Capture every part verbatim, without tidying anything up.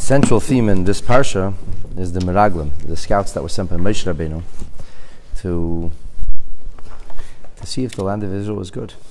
central theme in this parsha is the Meraglim, the scouts that were sent by Moshe Rabbeinu to to see if the land of Israel was good.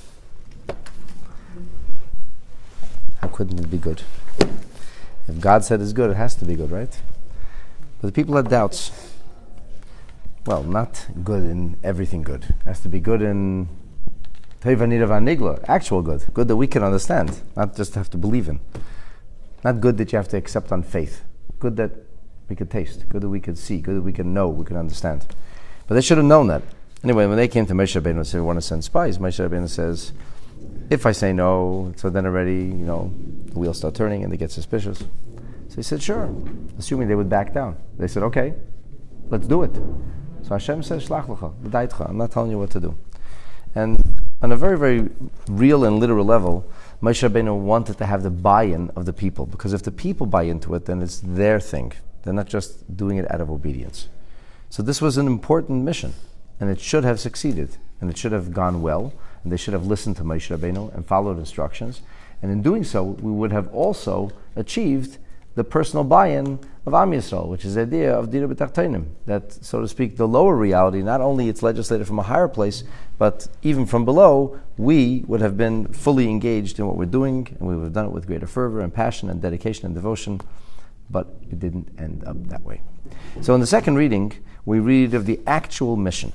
How couldn't it be good? If God said it's good, it has to be good, right? But the people had doubts. Well, not good in everything good. It has to be good in Teva Nirav Nigla, actual good. Good that we can understand, not just have to believe in. Not good that you have to accept on faith. Good that we could taste. Good that we could see. Good that we can know, we can understand. But they should have known that. Anyway, when they came to Moshe Rabbeinu and said, we want to send spies, Moshe Rabbeinu says, if I say no, so then already, you know, the wheels start turning and they get suspicious. So he said, sure, assuming they would back down. They said, okay, let's do it. So Hashem says, Shlach lecha, b'daitcha, I'm not telling you what to do. And on a very, very real and literal level, Moshe Rabbeinu wanted to have the buy-in of the people, because if the people buy into it, then it's their thing. They're not just doing it out of obedience. So this was an important mission, and it should have succeeded, and it should have gone well, and they should have listened to Moshe Rabbeinu and followed instructions. And in doing so, we would have also achieved the personal buy-in of Am Yisrael, which is the idea of Dira B'Tachtonim, that, so to speak, the lower reality, not only it's legislated from a higher place, but even from below, we would have been fully engaged in what we're doing, and we would have done it with greater fervor and passion and dedication and devotion, but it didn't end up that way. So in the second reading, we read of the actual mission.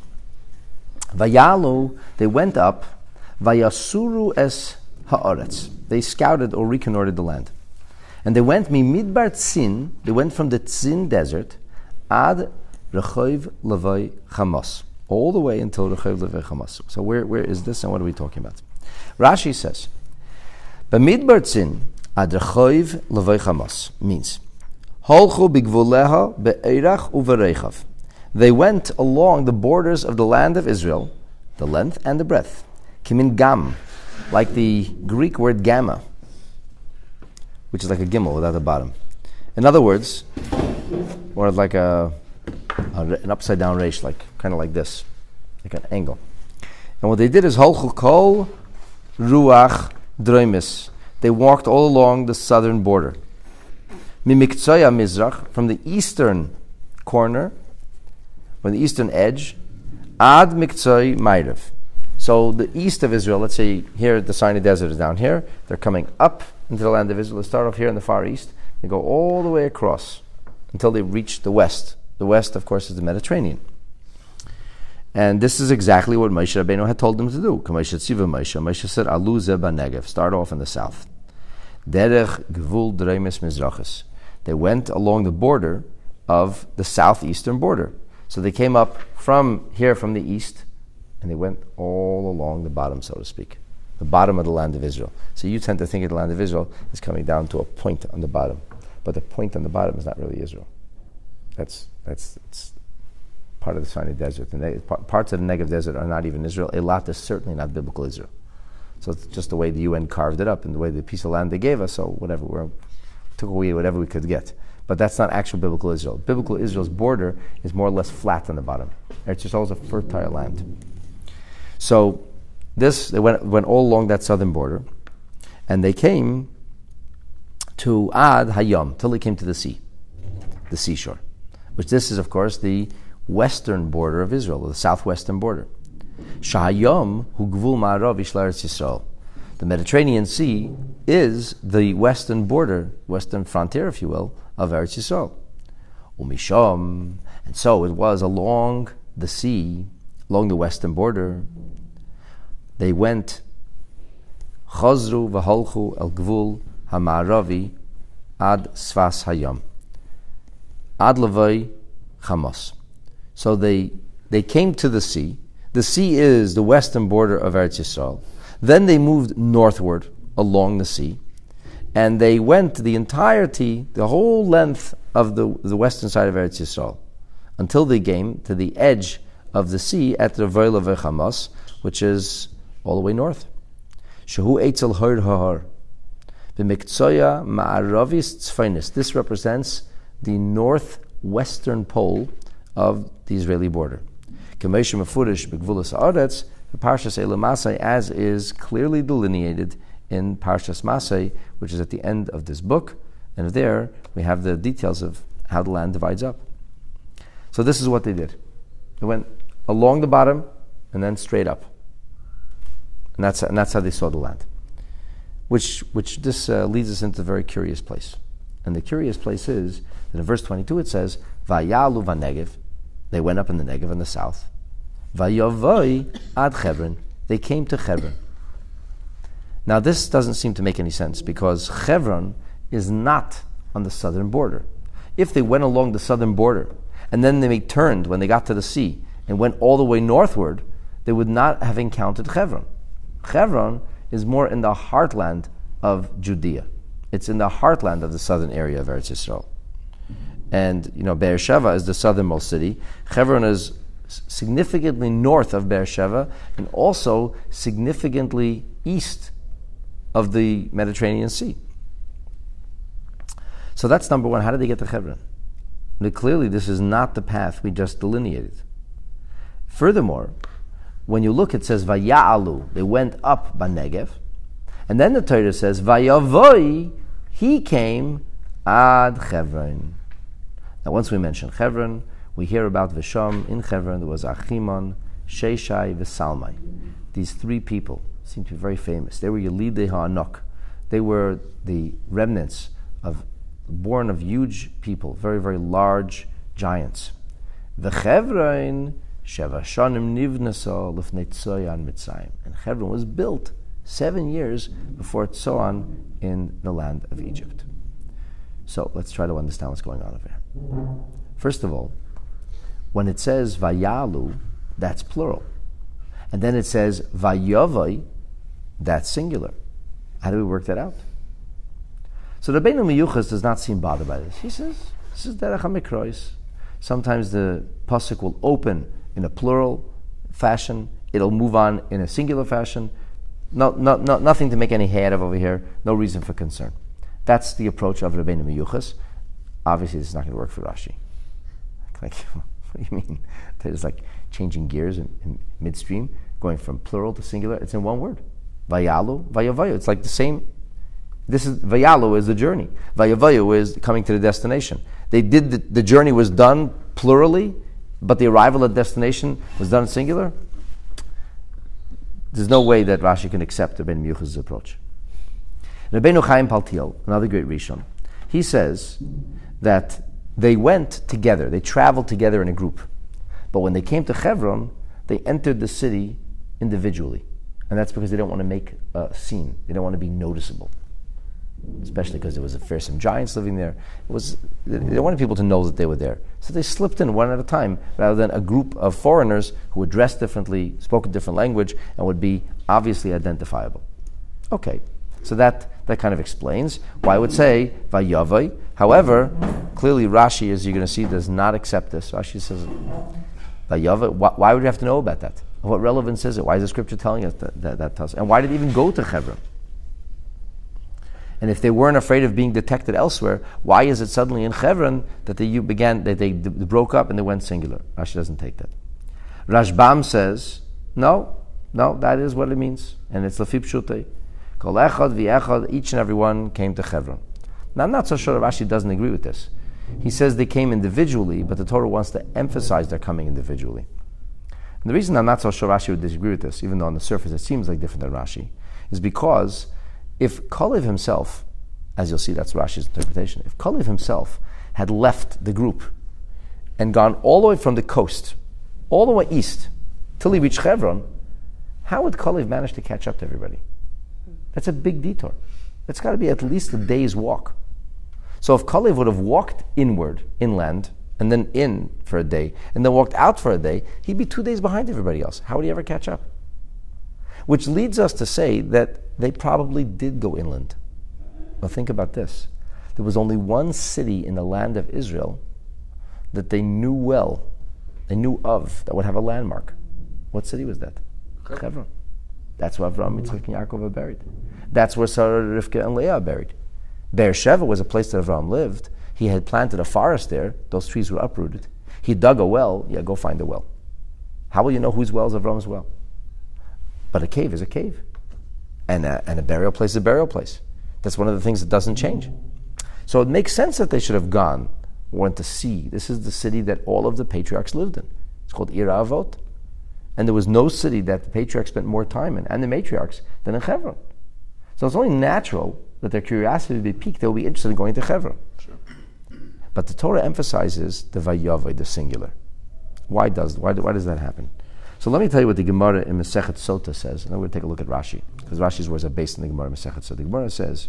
Vayalu, they went up, Vayasuru es ha'aretz. They scouted or reconnoitered the land. And they went mi midbar Tzin, they went from the Tzin desert, ad Rechoiv Levai Chamos, all the way until Rechoiv Levai Chamos. So where, where is this and what are we talking about? Rashi says, B'midbar Tzin, ad Rechoiv Levai Chamos, means, Holchu b'gvuleha be'eirach u'vereichav. They went along the borders of the land of Israel, the length and the breadth. Kimin gam, like the Greek word gamma, which is like a gimel without a bottom. In other words, or like a, a an upside down resh, like kind of like this, like an angle. And what they did is holchu kol ruach droimis. They walked all along the southern border. Mimiktsaya mizrach, from the eastern corner, from the eastern edge, ad miktsoi ma'irav. So the east of Israel, let's say here the Sinai Desert is down here, they're coming up into the land of Israel. They start off here in the far east, they go all the way across until they reach the west. The west, of course, is the Mediterranean. And this is exactly what Moshe Rabbeinu had told them to do. Moshe said, Alu ze b'negev, start off in the south. Derech gvul dreimes mizrachis. They went along the border of the southeastern border. So they came up from here, from the east, and they went all along the bottom, so to speak, the bottom of the land of Israel. So you tend to think of the land of Israel is coming down to a point on the bottom, but the point on the bottom is not really Israel. That's that's it's part of the Sinai Desert. And they, parts of the Negev Desert are not even Israel. Eilat is certainly not biblical Israel. So it's just the way the U N carved it up and the way the piece of land they gave us. So whatever, we took away whatever we could get. But that's not actual biblical Israel. Biblical Israel's border is more or less flat on the bottom. Eretz Yisrael is a fertile land. So this, they went went all along that southern border, and they came to Ad Hayam, till they came to the sea, the seashore, which this is, of course, the western border of Israel, the southwestern border. Shahayam hu gvul ma'arav ishla Eretz Yisrael. The Mediterranean Sea is the western border, western frontier, if you will, of Eretz Yisrael. Umisham, and so it was along the sea, along the western border, they went Chazru v'holchu el gvul ha'ma'aravi ad Sfas Hayam ad Levai Chamos. So they they came to the sea. The sea is the western border of Eretz Yisrael. Then they moved northward along the sea, and they went the entirety, the whole length of the, the western side of Eretz Yisrael, until they came to the edge of the sea at the Vei Levai Chamos, which is all the way north. Shehu Eitzel Hor Hahar. B'miktsoya Ma'aravis Tzfainis. This represents the northwestern pole of the Israeli border. K'meisha Mefurish B'gvulas Haaretz, the Parshas Eila Masai, as is clearly delineated in Parshas Masai, which is at the end of this book, And there we have the details of how the land divides up. So this is what they did. They went along the bottom and then straight up. And that's, and that's how they saw the land. Which, which this uh, leads us into a very curious place. And the curious place is that in verse twenty-two it says, Vayalu vanegev, they went up in the Negev in the south. Vayavoi ad Hebron, they came to Hebron. Now this doesn't seem to make any sense because Hebron is not on the southern border. If they went along the southern border and then they turned when they got to the sea and went all the way northward, they would not have encountered Hebron. Hebron is more in the heartland of Judea. It's in the heartland of the southern area of Eretz Yisrael. And, you know, Beersheba is the southernmost city. Hebron is significantly north of Beersheba and also significantly east of the Mediterranean Sea. So that's number one. How did they get to Hebron? Now, clearly, this is not the path we just delineated. Furthermore, when you look, it says, Vaya'alu, they went up Banegev. And then the Torah says, Vayavoi, he came ad Hebron. Now, once we mention Hebron, we hear about Visham. In Hebron, there was Achimon, Sheshai, Vesalmai. These three people seem to be very famous. They were Yelidei Ha'anok. They were the remnants of, born of huge people, very, very large giants. V'Chevron, Sheva Shanim Nivnasa Lifnei Tzoyan Mitzrayim. And Hebron was built seven years before Tzoan in the land of Egypt. So let's try to understand what's going on over here. First of all, when it says Vayalu, that's plural. And then it says Vayavai, that's singular. How do we work that out? So the Rabbeinu Miyuchas does not seem bothered by this. He says, this is Derech HaMikrois. Sometimes the pasuk will open in a plural fashion. It'll move on in a singular fashion. No, no, no, nothing to make any hay out of over here. No reason for concern. That's the approach of Rabbeinu Miyuchas. Obviously, this is not going to work for Rashi. Like, what do you mean? There's like changing gears in, in midstream, going from plural to singular. It's in one word. Vayalu, vayavayu. It's like the same. This is Vayalu is the journey. Vayavayu is coming to the destination. They did the, the journey was done plurally, but the arrival at destination was done singular. There's no way that Rashi can accept Rabbeinu Miyuchas' approach. Rabbeinu Chaim Paltiel, another great Rishon, he says that they went together, they traveled together in a group. But when they came to Hebron, they entered the city individually. And that's because they don't want to make a scene. They don't want to be noticeable. Especially because there was a fearsome giants living there. It was they don't want people to know that they were there. So they slipped in one at a time, rather than a group of foreigners who would dress differently, spoke a different language, and would be obviously identifiable. Okay, so that, that kind of explains why I would say Vayavai. However, clearly Rashi, as you're going to see, does not accept this. Rashi says Vayavai. Why, why would you have to know about that? What relevance is it? Why is the scripture telling us that, that, that tells? And why did it even go to Hebron? And if they weren't afraid of being detected elsewhere, why is it suddenly in Hebron that they began that they d- broke up and they went singular? Rashi doesn't take that. Rashbam says, no, no, that is what it means, and it's lafip shutei. Kol echad v'echad, each and every one came to Hebron. Now, I'm not so sure Rashi doesn't agree with this. He says they came individually, but the Torah wants to emphasize their coming individually. And the reason I'm not so sure Rashi would disagree with this, even though on the surface it seems like different than Rashi, is because if Kalev himself, as you'll see, that's Rashi's interpretation, if Kalev himself had left the group and gone all the way from the coast, all the way east, till he reached Hebron, how would Kalev manage to catch up to everybody? That's a big detour. That's got to be at least a day's walk. So if Kalev would have walked inward, inland, and then in for a day, and then walked out for a day, he'd be two days behind everybody else. How would he ever catch up? Which leads us to say that they probably did go inland. Well, think about this. There was only one city in the land of Israel that they knew well, they knew of, that would have a landmark. What city was that? Hebron. That's where Avraham, Yitzchak, and Yaakov are buried. That's where Sarah, Rivka, and Leah are buried. Beersheba was a place that Avraham lived. He had planted a forest there. Those trees were uprooted. He dug a well. Yeah, go find a well. How will you know whose well is Avraham's well? But a cave is a cave. And a, and a burial place is a burial place. That's one of the things that doesn't change. So it makes sense that they should have gone, went to see. This is the city that all of the patriarchs lived in. It's called Ir Avot. And there was no city that the patriarchs spent more time in, and the matriarchs, than in Hebron. So it's only natural that their curiosity would be piqued. They will be interested in going to Hebron. Sure. But the Torah emphasizes the Vayavai, the singular. Why does why, why does that happen? So let me tell you what the Gemara in Masechet Sota says, and then we're going to take a look at Rashi, because Rashi's words are based on the Gemara in Masechet Sota. The Gemara says,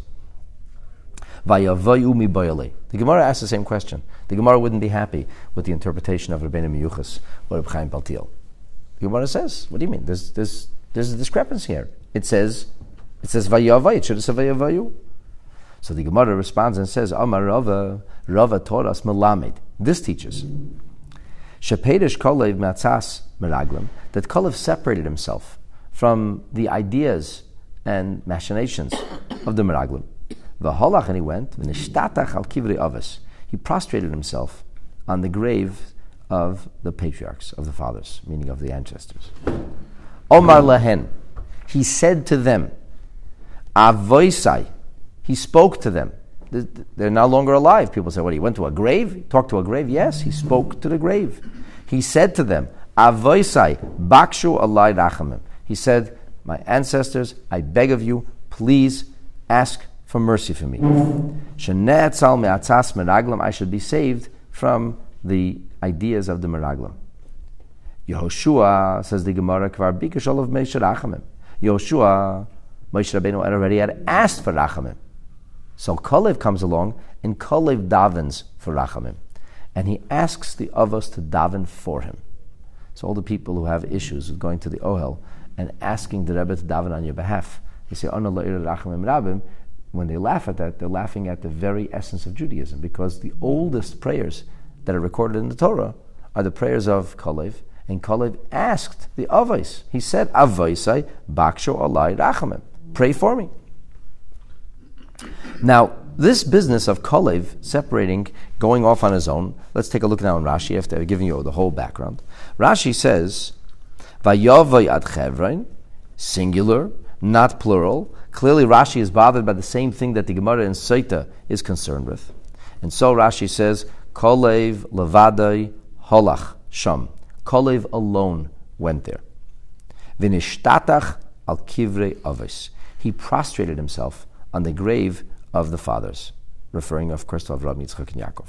Vayavayu mi bayale. The Gemara asks the same question. The Gemara wouldn't be happy with the interpretation of Rabbeinu Miyuchas or Reb Chaim Baltiel. The Gemara says, what do you mean? There's, there's, there's a discrepancy here. It says, it says Vayavai. It should have said Vayavayu. So the Gemara responds and says, Amar Rava, Rava Toras Melamed. This teaches Shepedish Kolev Matzas Meraglim, that Kolev separated himself from the ideas and machinations of the Meraglim. V'holach, and he went, v'nishtatach al kivri avos. He prostrated himself on the grave of the patriarchs, of the fathers, meaning of the ancestors. Omar lahen, he said to them, avoisai, he spoke to them. They're no longer alive. People say, what, he went to a grave? He talked to a grave? Yes, he spoke to the grave. He said to them, avoisai, bakshu alai rachamim. He said, my ancestors, I beg of you, please ask for mercy for me. Shene'etzal me'atzas meraglim, I should be saved from the ideas of the meraglim. Yehoshua, says the Gemara, kvar bikash olav Moshe rachamim. Yehoshua, Moshe Rabbeinu already had asked for rachamim. So Kalev comes along, and Kalev davens for rachamim. And he asks the Avos to daven for him. So all the people who have issues with going to the Ohel and asking the Rebbe to daven on your behalf, they say, Ono la'ir rachamim rabim. When they laugh at that, they're laughing at the very essence of Judaism, because the oldest prayers that are recorded in the Torah are the prayers of Kalev, and Kalev asked the Avos. He said, Avoisai baksho alai rachamim. Pray for me. Now, this business of Kalev separating, going off on his own, let's take a look now in Rashi after giving you the whole background. Rashi says, Vayavai ad Chevron, singular, not plural. Clearly Rashi is bothered by the same thing that the Gemara in Sota is concerned with. And so Rashi says, Kalev levadai holach sham. Kalev alone went there. V'nishtatach al kivrei avos. He prostrated himself on the grave of the fathers, referring, of course, to Avraham, Yitzchak, and Yaakov.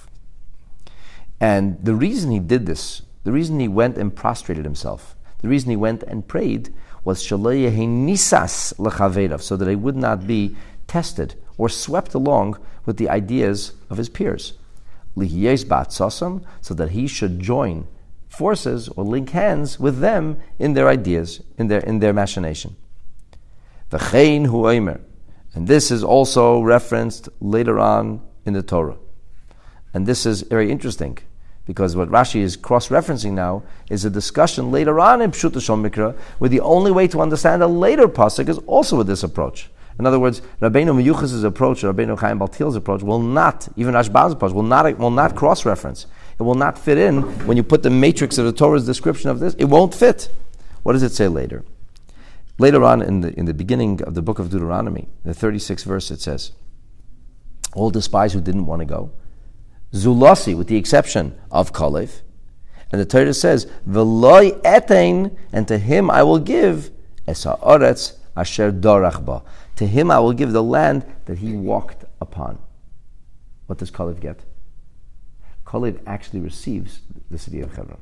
And the reason he did this, the reason he went and prostrated himself, the reason he went and prayed was shalei nisas lechaverav, so that he would not be tested or swept along with the ideas of his peers. Lihiyes ba'atzosam, so that he should join forces or link hands with them in their ideas, in their in their machination. V'chein hu omer. And this is also referenced later on in the Torah. And this is very interesting, because what Rashi is cross-referencing now is a discussion later on in Pshuta Shon Mikra, where the only way to understand a later pasuk is also with this approach. In other words, Rabbeinu Miyuchas' approach, or Rabbeinu Chaim Baltiel's approach, will not, even Rashbam's approach, will not, will not cross-reference. It will not fit in when you put the matrix of the Torah's description of this. It won't fit. What does it say later? Later on in the in the beginning of the book of Deuteronomy, the thirty-sixth verse, it says, all the spies who didn't want to go, Zulasi, with the exception of Kalev, and the Torah says, V'loi etein, and to him I will give es ha'aretz asher dorach ba. To him I will give the land that he walked upon. What does Kalev get? Kalev actually receives the city of Hebron.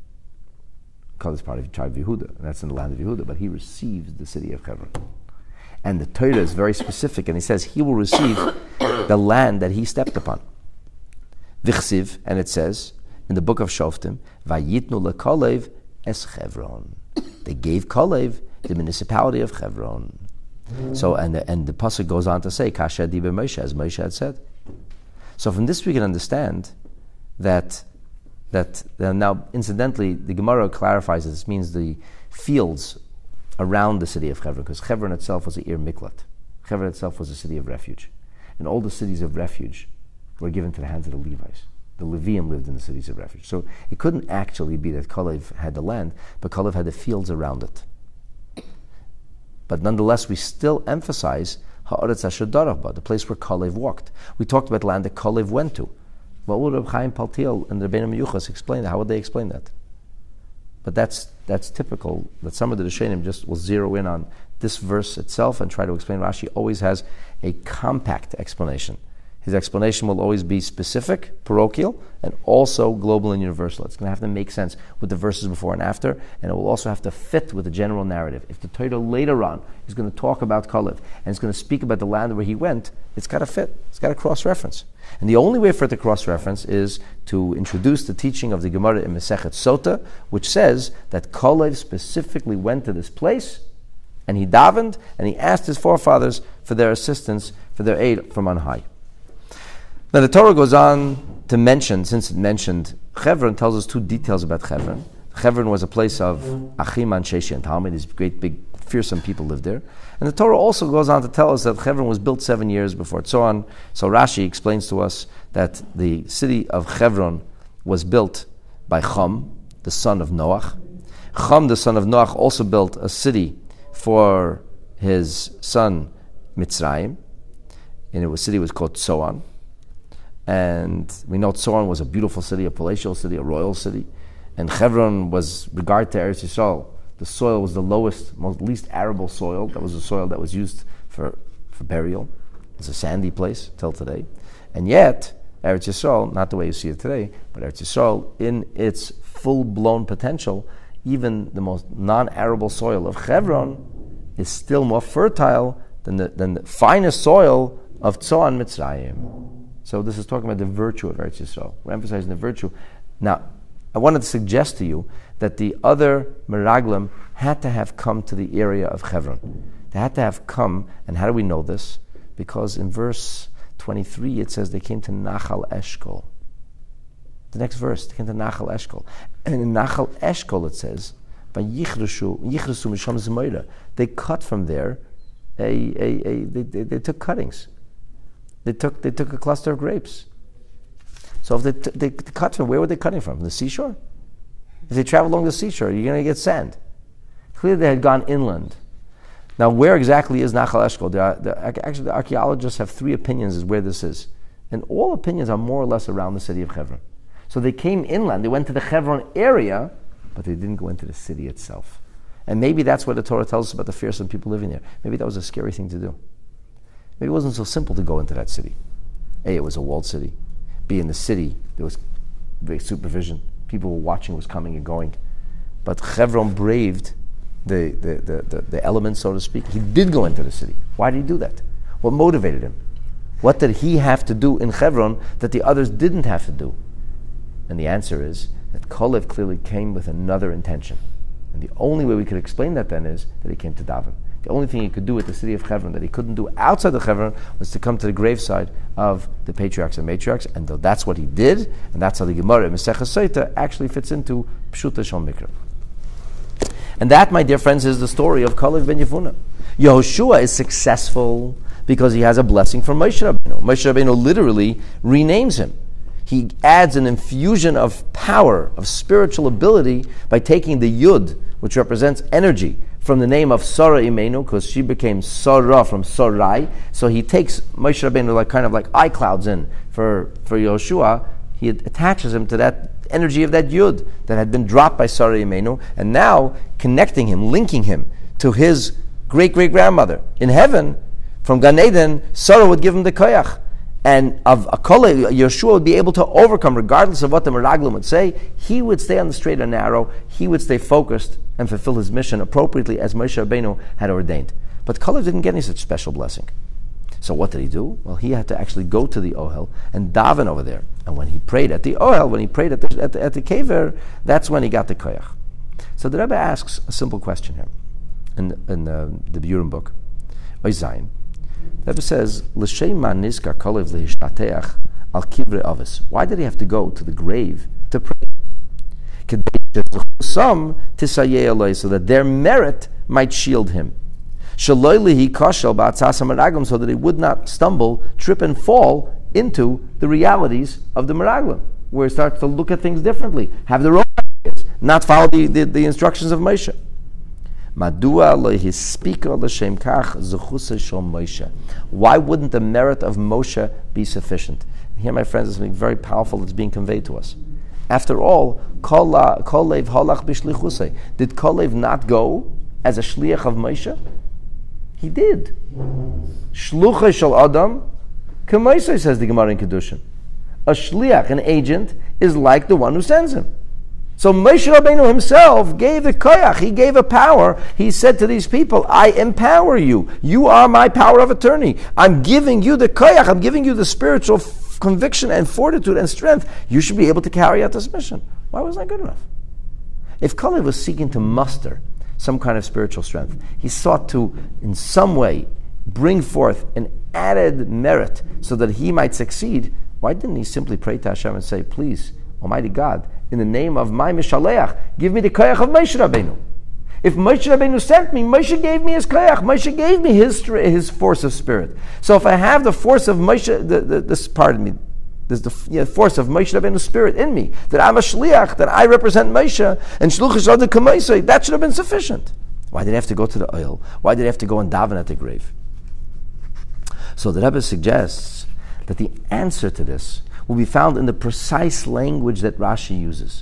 Kalev is part of the tribe of Yehuda, and that's in the land of Yehuda, but he receives the city of Hebron. And the Torah is very specific, and he says he will receive the land that he stepped upon. Vichsiv, and it says in the book of Shoftim, Vayitnu leKalev es Chevron. They gave Kalev the municipality of Hebron. So, and the, and the pasuk goes on to say, Kasher diber Moshe, as Moshe had said. So from this we can understand that that uh, now, incidentally, the Gemara clarifies that this means the fields around the city of Hebron, because Hebron itself was a Ir Miklat. Hebron itself was a city of refuge. And all the cities of refuge were given to the hands of the Levites. The Levium lived in the cities of refuge. So it couldn't actually be that Kalev had the land, but Kalev had the fields around it. But nonetheless, we still emphasize ha'aretz asher darach ba, the place where Kalev walked. We talked about the land that Kalev went to. What would Reb Chaim Paltiel and the Rebbeinu Meyuchas explain that? How would they explain that? But that's that's typical, that some of the Rishonim just will zero in on this verse itself and try to explain. Rashi always has a compact explanation. His explanation will always be specific, parochial, and also global and universal. It's going to have to make sense with the verses before and after, and it will also have to fit with the general narrative. If the Torah later on is going to talk about Kalev, and it's going to speak about the land where he went, it's got to fit. It's got to cross-reference. And the only way for it to cross-reference is to introduce the teaching of the Gemara in Masechet Sota, which says that Kalev specifically went to this place, and he davened, and he asked his forefathers for their assistance, for their aid from on high. Now the Torah goes on to mention, since it mentioned Chevron, tells us two details about Chevron. Chevron was a place of Achim and Sheshi and Talmud. These great, big, fearsome people lived there. And the Torah also goes on to tell us that Chevron was built seven years before Tzoan. So Rashi explains to us that the city of Chevron was built by Chum, the son of Noach. Chum, the son of Noach, also built a city for his son Mitzrayim. And the city was called Tzoan. And we know Tzoan was a beautiful city, a palatial city, a royal city. And Chevron was, regard to Eretz Yisrael, the soil was the lowest, most least arable soil. That was the soil that was used for, for burial. It's a sandy place till today. And yet, Eretz Yisrael, not the way you see it today, but Eretz Yisrael, in its full-blown potential, even the most non-arable soil of Chevron is still more fertile than the, than the finest soil of Tzoan Mitzrayim. So this is talking about the virtue of Eretz Yisrael. We're emphasizing the virtue. Now, I wanted to suggest to you that the other Meraglim had to have come to the area of Chevron. They had to have come, and how do we know this? Because in verse twenty-three it says they came to Nachal Eshkol. The next verse, they came to Nachal Eshkol. And in Nachal Eshkol it says, Yichrusu Misham Zmoira. They cut from there, a, a, a, they, they, they took cuttings. They took they took a cluster of grapes. So if they, t- they cut from, where were they cutting from? From the seashore? If they travel along the seashore, you're going to get sand. Clearly they had gone inland. Now where exactly is Nachal Eshkol? The, the, actually the archaeologists have three opinions as where this is. And all opinions are more or less around the city of Hebron. So they came inland, they went to the Hebron area, but they didn't go into the city itself. And maybe that's what the Torah tells us about the fearsome people living there. Maybe that was a scary thing to do. Maybe it wasn't so simple to go into that city. A, it was a walled city. B, in the city, there was great supervision. People were watching what was coming and going. But Chevron braved the, the, the, the, the elements, so to speak. He did go into the city. Why did he do that? What motivated him? What did he have to do in Chevron that the others didn't have to do? And the answer is that Kalev clearly came with another intention. And the only way we could explain that then is that he came to daven. The only thing he could do at the city of Hebron that he couldn't do outside of Hebron was to come to the graveside of the patriarchs and matriarchs, and though that's what he did, and that's how the Gemara in Masechet Sota actually fits into Pshuta Shel Mikra. And that, my dear friends, is the story of Kalev ben Yefuna. Yehoshua is successful because he has a blessing from Moshe Rabbeinu. Moshe Rabbeinu literally renames him. He adds an infusion of power, of spiritual ability, by taking the Yud, which represents energy, from the name of Sarah Imenu, because she became Sarah from Sarai. So he takes Moshe Rabbeinu like kind of like eye clouds in for, for Yehoshua. He attaches him to that energy of that Yud that had been dropped by Sarah Imenu, and now connecting him, linking him to his great-great-grandmother. In heaven, from Gan Eden, Sarah would give him the koyach. And of Akole, Yeshua would be able to overcome, regardless of what the Meraglim would say. He would stay on the straight and narrow. He would stay focused and fulfill his mission appropriately as Moshe Rabbeinu had ordained. But Kalev didn't get any such special blessing. So what did he do? Well, he had to actually go to the Ohel and daven over there. And when he prayed at the Ohel, when he prayed at the, at the, at the kever, that's when he got the koyach. So the Rebbe asks a simple question here in, in uh, the Burim book, Oy Zayin. The Rebbe says, "L'shema niskar Kalev lehishtateach al kivrei avos." Why did he have to go to the grave to pray? Some tisayeh aloi, so that their merit might shield him. Shaloi lihi kashel ba'atzas hameraglim, so that he would not stumble, trip, and fall into the realities of the meraglim, where he starts to look at things differently, have their own ideas, not follow the, the, the instructions of Moshe. Madua lo hispika l'shem kach zechusei shel Moshe. Why wouldn't the merit of Moshe be sufficient? Here, my friends, is something very powerful that's being conveyed to us. After all, Kolev halach b'shlichusei. Did Kolev not go as a shliach of Moshe? He did. Shluchei shel Adam, k'Moshe, says the Gemara in Kedushin. A shliach, an agent, is like the one who sends him. So Moshe Rabbeinu himself gave the koyach, he gave a power. He said to these people, I empower you. You are my power of attorney. I'm giving you the koyach, I'm giving you the spiritual f- conviction and fortitude and strength. You should be able to carry out this mission. Why wasn't that good enough? If Kalev was seeking to muster some kind of spiritual strength, he sought to, in some way, bring forth an added merit so that he might succeed, why didn't he simply pray to Hashem and say, please, Almighty God, in the name of my Mishaleach, give me the koyach of Moshe Rabbeinu. If Moshe Rabbeinu sent me, Moshe gave me his koyach. Moshe gave me his his force of spirit. So if I have the force of Moshe, the, the, this pardon me, there's the yeah, force of Moshe Rabbeinu's spirit in me, that I'm a shliach, that I represent Moshe, and shluchish ad k'Moshe, that should have been sufficient. Why did he have to go to the oil? Why did he have to go and daven at the grave? So the Rebbe suggests that the answer to this will be found in the precise language that Rashi uses.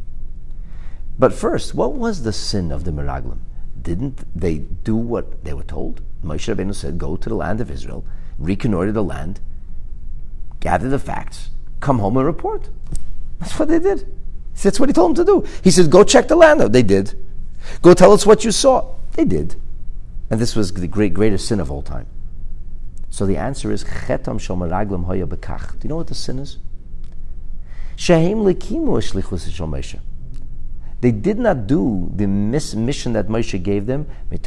But first, what was the sin of the Meraglim? Didn't they do what they were told? Moshe Rabbeinu said, go to the land of Israel, reconnoiter the land, gather the facts, come home and report. That's what they did. That's what he told them to do. He said, go check the land out. They did. Go tell us what you saw. They did. And this was the great, greatest sin of all time. So the answer is, Chetam shel meraglim hoya bekach. Do you know what the sin is? Shehem lekimu shlichus shel Moshe. They did not do the mission that Moshe gave them. They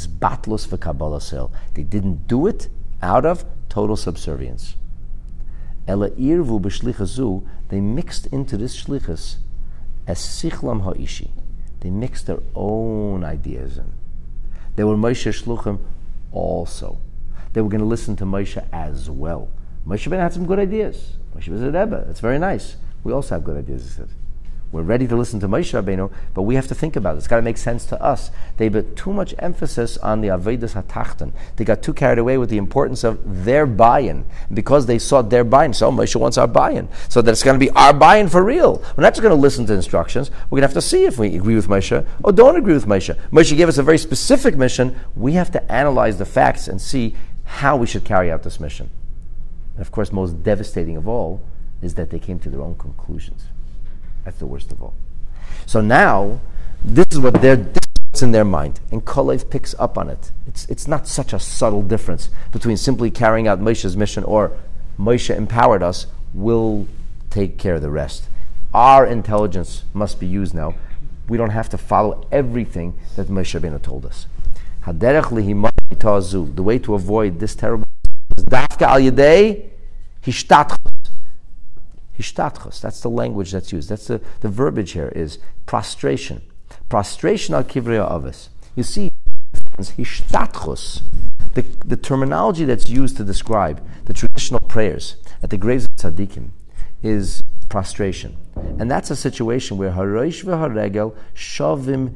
didn't do it out of total subservience. Ela irvu b'shlichazu, they mixed into this shlichus as sichlam ha'ishi. They mixed their own ideas in. They were Moshe shluchim also. They were going to listen to Moshe as well. Moshe Rabbeinu had some good ideas. Moshe was a Rebbe. That's very nice. We also have good ideas, he said. We're ready to listen to Moshe Rabbeinu, but we have to think about it. It's got to make sense to us. They put too much emphasis on the Avodas HaTachton. They got too carried away with the importance of their buy-in. Because they saw their buy-in, so Moshe wants our buy-in. So that it's going to be our buy-in for real. We're not just going to listen to instructions. We're going to have to see if we agree with Moshe or don't agree with Moshe. Moshe gave us a very specific mission. We have to analyze the facts and see how we should carry out this mission. And of course, most devastating of all is that they came to their own conclusions. That's the worst of all. So now, this is what they're, this is what's in their mind, and Kalev picks up on it. It's it's not such a subtle difference between simply carrying out Moshe's mission or Moshe empowered us, we'll take care of the rest. Our intelligence must be used now. We don't have to follow everything that Moshe Rabbeinu told us. Haderech lihimah itazu, the way to avoid this terrible is dafka al yedei hishtatchus. Hishtatchus, that's the language that's used. That's the, the verbiage here is prostration. Prostration al kivrei avos. You see, hishtatchus, the, the terminology that's used to describe the traditional prayers at the graves of tzaddikim is prostration. And that's a situation where harosh v'haregel shavim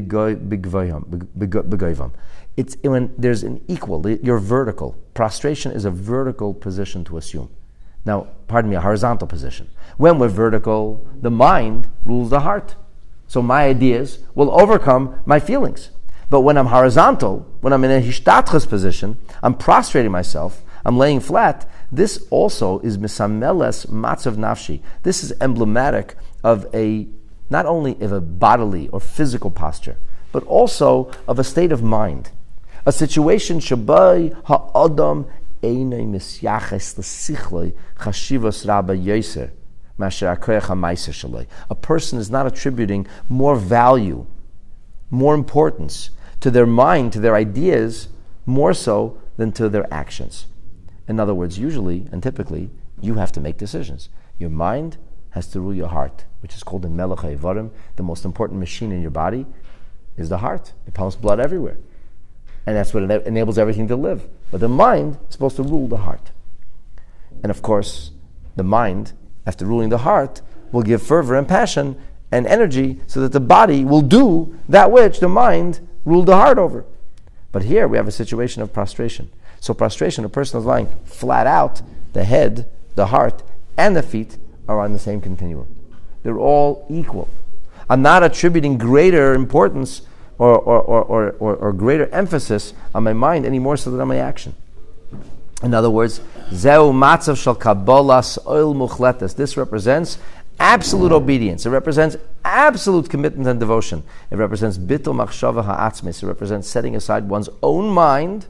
b'goyvam. It's when there's an equal, you're vertical. Prostration is a vertical position to assume. Now, pardon me, a horizontal position. When we're vertical, the mind rules the heart. So my ideas will overcome my feelings. But when I'm horizontal, when I'm in a hishtatchus position, I'm prostrating myself, I'm laying flat, this also is misameles matzav nafshi. This is emblematic of a, not only of a bodily or physical posture, but also of a state of mind. A situation shabai ha'adam einay misyaches l'sichloi chashivos rabba yoser masher hakoyach ha'maiser shaloi. A person is not attributing more value, more importance to their mind, to their ideas, more so than to their actions. In other words, usually and typically, you have to make decisions. Your mind has to rule your heart, which is called the melech ha'evarim. The most important machine in your body is the heart. It pumps blood everywhere. And that's what ena- enables everything to live. But the mind is supposed to rule the heart. And of course, the mind, after ruling the heart, will give fervor and passion and energy so that the body will do that which the mind ruled the heart over. But here we have a situation of prostration. So prostration, a person is lying flat out, the head, the heart, and the feet are on the same continuum. They're all equal. I'm not attributing greater importance or, or, or, or, or, or greater emphasis on my mind any more so than on my action. In other words, Zeu matzav shel kabbalas oil muchletes. This represents absolute obedience. It represents absolute commitment and devotion. It represents bitul machshava ha'atzmis. It represents setting aside one's own mind.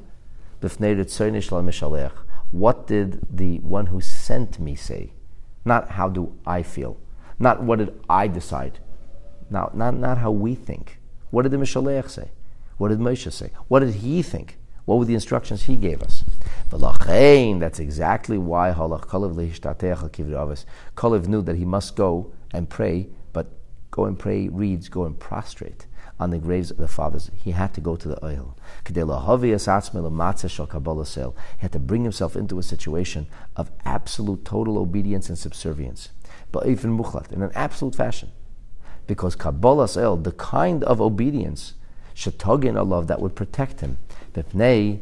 What did the one who sent me say? Not how do I feel. Not what did I decide. Not, not, not how we think. What did the Mishalech say? What did Moshe say? What did he think? What were the instructions he gave us? That's exactly why Kalev knew that he must go and pray, but go and pray reads, go and prostrate on the graves of the fathers. He had to go to the oil. He had to bring himself into a situation of absolute total obedience and subservience, but even muchlat, in an absolute fashion. Because Kabbalas El, the kind of obedience, shetogin Allah, that would protect him, from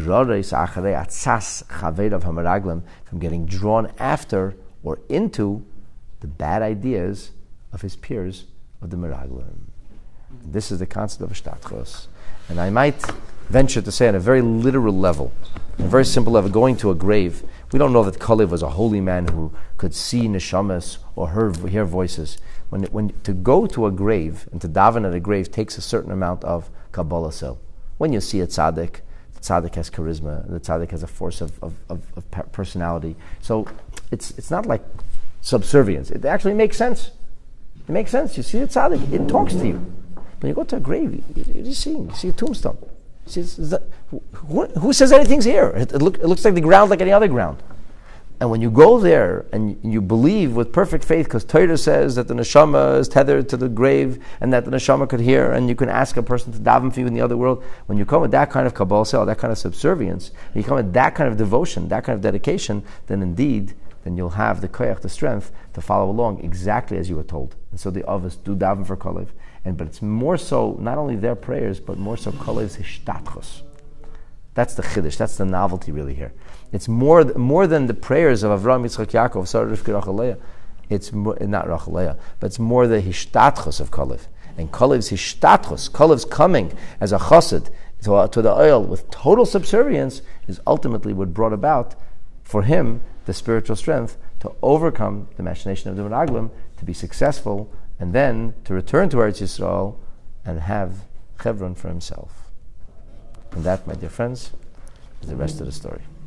getting drawn after or into the bad ideas of his peers of the meraglim. This is the concept of Ishtatchos. And I might venture to say on a very literal level, on a very simple level, going to a grave, we don't know that Kalev was a holy man who could see neshamas or hear, hear voices. When, when to go to a grave and to daven at a grave takes a certain amount of Kabbalah sel. When you see a tzaddik, the tzaddik has charisma, the tzaddik has a force of, of, of, of personality. So it's it's not like subservience. It actually makes sense. It makes sense. You see a tzaddik, it talks to you. When you go to a grave, you, you, you see, you see a tombstone. You see, is that, who, who says anything's here? It, it, look, it looks like the ground like any other ground. And when you go there and you believe with perfect faith, because Torah says that the neshama is tethered to the grave and that the neshama could hear, and you can ask a person to daven for you in the other world, when you come with that kind of kabbalah sel, that kind of subservience, and you come with that kind of devotion, that kind of dedication, then indeed, then you'll have the koyach, the strength, to follow along exactly as you were told. And so the others do daven for Kalev. And but it's more so, not only their prayers, but more so Kalev's hishtatchos. That's the chiddush, that's the novelty really here. It's more more than the prayers of Avraham, Yitzchak, Yaakov, Sarah, Rivka, Rachel, Leah. It's more, not Rachel, Leah, but it's more the hishtatchos of Kalev. And Kalev's hishtatchos, Kalev's coming as a chassid to, to the oil with total subservience is ultimately what brought about for him the spiritual strength to overcome the machination of the Meraglim, to be successful, and then to return to Eretz Yisrael and have Hebron for himself. And that, my dear friends, is the rest of the story.